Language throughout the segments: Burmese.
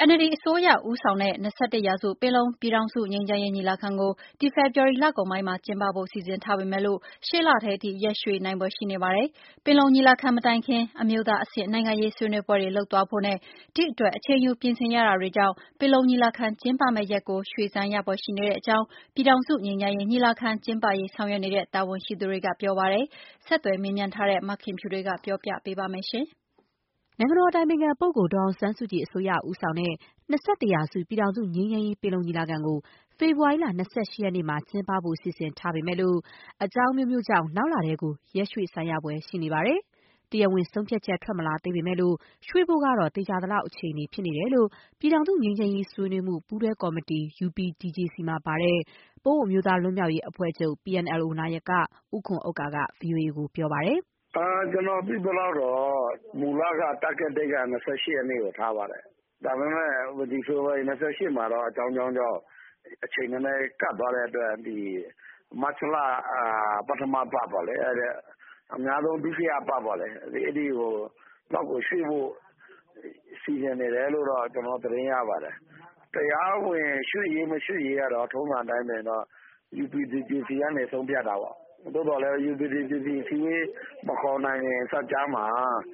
NLD အစိုးရဦးဆောင်တဲ့21ရာစုပင်လုံပြည်ထောင်စုငြိမ်းချမ်းရေးညီလာခံကိုဒီဖေဖော်ဝါရီလကုန်ပိုင်းမှာကျင်းပဖို့စီစဉ်ထားပေမဲ့လို့ရှေ့လထဲအထိရက်ရွှေ့နိုင်ဖွယ်ရှိနေပါတယ်။ပင်လုံညီလာခံမတိုင်ခင်အမျိုးသားအဆင့်နိုင်ငံရေးဆွေးနွေးပွဲတွေလုပ်သွားဖို့နဲ့ဒီအတွက်အချိန်ယူပြင်ဆင်ရတာတွေကြောင့်ပင်လုံညီလာခံကျင်းပမယ့်ရက်ကိုရွှေ့ဆိုင်းရဖွယ်ရှိနေတဲ့အကြောင်းပြည်ထောင်စုငြိမ်းချမ်းရေးညီလာခံကျင်းပရေးဆောင်ရွက်နေတဲ့တာဝန်ရှိသူတွေကပြောပါတယ်။ဆက်သွယ်မေးမြန်းထားတဲ့မခင်ဖြူတွေကပြောပြပေးပါမယ်ရှင်။နိုင်ငံတော်အတိုင်ပင်ခံပုဂ္ဂိုလ်ဒေါ်အောင်ဆန်းစုကြည်အစိုးရဦးဆောင်တဲ့21ရာစုပြည်ထောင်စုငြိမ်းချမ်းရေးပင်လုံညီလာခံကိုဖေဖော်ဝါရီလ28ရက်နေ့မှာကျင်းပဖို့စီစဉ်ထားပေမဲ့လို့အကြောင်းအမျိုးမျိုးကြောင့်နောက်လထဲကိုရက်ရွှေ့ဆိုင်းရဖွယ်ရှိနေပါတယ်။တရားဝင်ဆုံးဖြတ်ချက်ထွက်မလာသေးပေမဲ့လို့ရွှေ့ဖို့ကတော့သေချာသလောက်အခြေအနေဖြစ်နေတယ်လို့ပြည်ထောင်စုငြိမ်းချမ်းရေးဆွေးနွေးမှုပူးတွဲကော်မတီ UPDJC မှာပါတဲ့ပအိုဝ်းအမျိုးသားလွတ်မြောက်ရေးအဖွဲ့ချုပ် PNLO နာယကဦးခွန်ဥက္ကာက VOA ကိုပြောပါတယ်။ကျွန်တော်သိသလောက်တော့မူလက target date က28ရက်နေ့ကိုထားပါတယ်။ဒါပေမဲ့ဒီဖေဖော်ဝါရီ28မှာတော့အကြောင်းကြောင့်အချိန်နည်းနည်းကပ်သွားတဲ့အတွက်ဒီမတ်လပထမပတ်ပေါ့လေအများဆုံးဒုတိယပတ်ပေါ့လေအဲ့ဒီကိုတော့ကိုရွှေ့ဖို့စီစဉ်နေတယ်လို့တော့ကျွန်တော်သတင်းရပါတယ်။တရားဝင်ရွှေ့ရေးမရွှေ့ရေးကတော့ထုံးစံအတိုင်းပဲတော့ UPDJC ကနေဆုံးဖြတ်တာပေါ့။သို့တော်လည်း UPDJC စီဝေးမခေါ်နိုင်ရင်စကြမှာ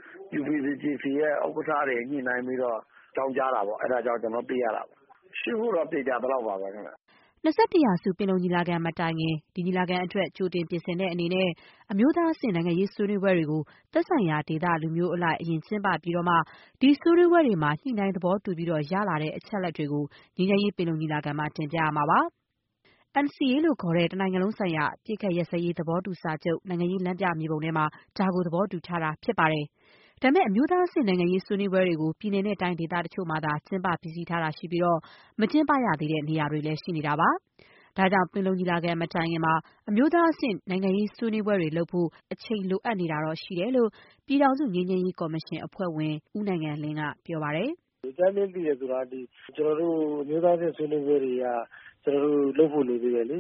UPDJC ရဲ့ဥက္ကဋ္ဌတွေညှိနှိုင်းပြီးတော့ကြောင်းကြားတာပေါ့အဲ့ဒါကြောင့်ကျွန်တော်သိရတာပါ။ရှိဖို့တော့ပြေကြတော့ပါပဲခင်ဗျ 21ရာစုပင်လုံညီလာခံမတိုင်ခင်ဒီညီလာခံအတွက်ကြိုတင်ပြင်ဆင်တဲ့အနေနဲ့အမျိုးသားအဆင့်နိုင်ငံရေးဆွေးနွေးပွဲတွေကိုသက်ဆိုင်ရာဒေသလူမျိုးအလိုက်အရင်ကျင်းပပြီးတော့မှဒီဆွေးနွေးပွဲတွေမှာညှိနှိုင်းသဘောတူပြီးတော့ရလာတဲ့အချက်လက်တွေကိုငြိမ်းချမ်းရေးပင်လုံညီလာခံမှာတင်ပြရမှာပါ။ NCA လို့ခေါ်တဲ့တနိုင်ငံလုံးဆိုင်ရာအပစ်အခတ်ရပ်စဲရေးသဘောတူစာချုပ်နိုင်ငံရေးလမ်းပြမြေပုံထဲမှာဒါကိုသဘောတူထားတာဖြစ်ပါတယ်။ဒါပေမဲ့အမျိုးသားအဆင့်နိုင်ငံရေးဆွေးနွေးပွဲတွေကိုပြည်내နဲ့တိုင်းဒေသတချို့မှာသာကျင်းပပြီးစီးထားတာရှိပြီးတော့မကျင်းပရသေးတဲ့နေရာတွေလည်းရှိနေတာပါ။ဒါကြောင့်ပင်လုံညီလာခံမတိုင်ခင်မှာအမျိုးသားအဆင့်နိုင်ငံရေးဆွေးနွေးပွဲတွေလုပ်ဖို့အချိန်လိုအပ်နေတာတော့ရှိတယ်လို့ပြည်ထောင်စုငြိမ်းချမ်းရေးကော်မရှင်အဖွဲ့ဝင်ဦးနိုင်ငံလင်းကပြောပါတယ်။အကြမ်းဖျင်းသိရဆိုတာကျွန်တော်တို့အမျိုးသားအဆင့်ဆွေးနွေးပွဲတွေကကျွန်တော်တို့လုပ်ဖို့လိုသေးတယ်လေ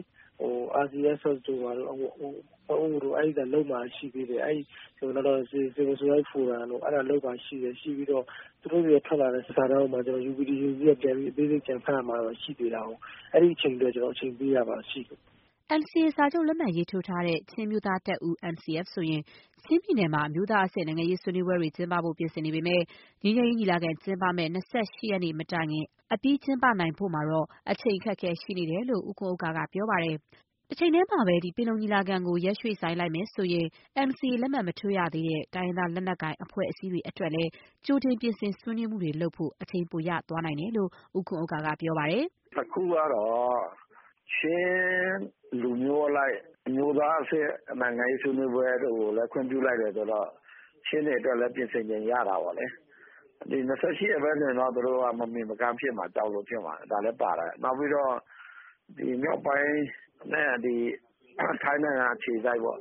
RCSS တို့ပါတော့တို့အဲ့ဒါလုံးမှာရှိသေးတယ်အဲ့ကျွန်တော်တို့ Civil Society Forum တို့အဲ့ဒါလုံးမှာရှိတယ်ရှိပြီးတော့သူတို့တွေထွက်လာတဲ့စာတမ်းမှာကျွန်တော် UPDJC ရဲ့ပြန်ပြီးအသေးစိတ်ကြံဖတ်ရမှာတော့ရှိသေးတာဟုတ်အဲ့ဒီအချိန်တွေကျွန်တော်အချိန်ပေးရပါရှိတယ် NCA စာချုပ်လက်မှတ်ရေးထိုးထားတဲ့ချင်းမျိုးသားတပ်ဦး NCF ဆိုရင်ချင်းပြည်နယ်မှာအမျိုးသားအဆင့်နိုင်ငံရေးဆွေးနွေးပွဲတွေကျင်းပဖို့ပြင်ဆင်နေပေမဲ့ငြိမ်းချမ်းရေးညီလာခံကျင်းပမယ့်28ရက်နေ့မတိုင်ခင်အပြီးကျင်းပနိုင်ဖို့မှာတော့အချိန်အခက်အခဲရှိနေတယ်လို့ဦးခွန်ဥက္ကာကပြောပါတယ်။တစ်ချိန်တည်းမှာပဲပင်လုံညီလာခံကိုရက်ရွှေ့ဆိုင်းလိုက်မယ်ဆိုရင် NCA လက်မှတ်မထိုးရသေးတဲ့တိုင်းရင်းသားလက်နက်ကိုင်အဖွဲ့အစည်းတွေအတွက်လည်းကြိုတင်ပြင်ဆင်ဆွေးနွေးမှုတွေလုပ်ဖို့အချိန်ပိုရသွားနိုင်တယ်လို့ဦးခွန်ဥက္ကာကပြောပါတယ်။အခုကတော့ချင်းလူမျိုးအလိုက်အမျိုးသားအဆင့်နိုင်ငံရေးဆွေးနွေးပွဲတို့ကိုလည်းခွင့်ပြုလိုက်တယ်ဆိုတော့ချင်းတွေအတွက်လည်းပြင်ဆင်ခြင်းရတာပါလေဒီ28ရက်ပဲဆိုတော့သူတို့ကမမီမကန်းဖြစ်မှာကြောက်လို့ဖြစ်မှာဒါလည်းပါတယ်နောက်ပြီးတော့ဒီမြောက်ပိုင်းနဲ့ဒီထိုင်းနိုင်ငံအခြေစိုက်ပေါ့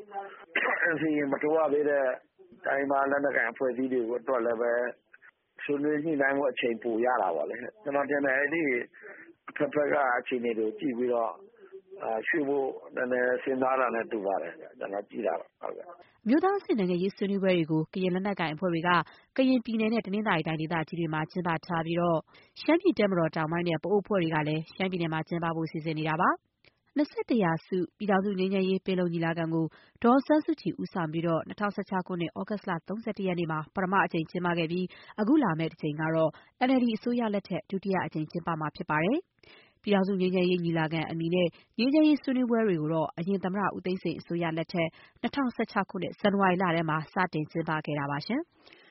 NCA မထိုးရသေးတဲ့တိုင်းမှာလက်နက်ကိုင်အဖွဲ့အစည်းတွေကိုအတွက်လည်းပဲဆွေးနွေးညှိနှိုင်းမှုအချိန်ပိုရတာပါလေကျွန်တော်တင်တယ်အဲ့ဒီတစ်ဖက်ကအခြေအနေတွေကြည့်ပြီးတော့ရွှေ့ဖို့နည်းနည်းစဉ်းစားတာနဲ့တူပါတယ်ကျွန်တော်ကြည့်တာပါဟုတ်ကဲ့မြို့သားအဆင့်နိုင်ငံရေးဆွေးနွေးပွဲတွေကိုကရင်လက်နက်ကိုင်အဖွဲ့တွေကကရင်ပြည်နယ်နဲ့တနင်္သာရီတိုင်းဒေသကြီးတွေမှာကျင်းပထားပြီးတော့ရှမ်းပြည်တပ်မတော်တောင်ပိုင်းနဲ့ပအိုးအဖွဲ့တွေကလည်းရှမ်းပြည်နယ်မှာကျင်းပဖို့စီစဉ်နေတာပါ21ရာစုပြည်ထောင်စုငြိမ်းချမ်းရေးပင်လုံညီလာခံကိုဒေါ်အောင်ဆန်းစုကြည်ဦးဆောင်ပြီးတော့2016ခုနှစ်ဩဂတ်လ31ရက်နေ့မှာပထမအကြိမ်ကျင်းပခဲ့ပြီးအခုလာမယ့်တစ်ကြိမ်ကတော့ NLD အစိုးရလက်ထက်ဒုတိယအကြိမ်ကျင်းပမှာဖြစ်ပါတယ်။ပြည်ထောင်စုငြိမ်းချမ်းရေးညီလာခံအမည်နဲ့ငြိမ်းချမ်းရေးဆွေးနွေးပွဲတွေကိုတော့အရင်သမ္မတဦးသိန်းစိန်အစိုးရလက်ထက်2016ခုနှစ်ဇန်နဝါရီလထဲမှာစတင်ကျင်းပခဲ့တာပါရှင်။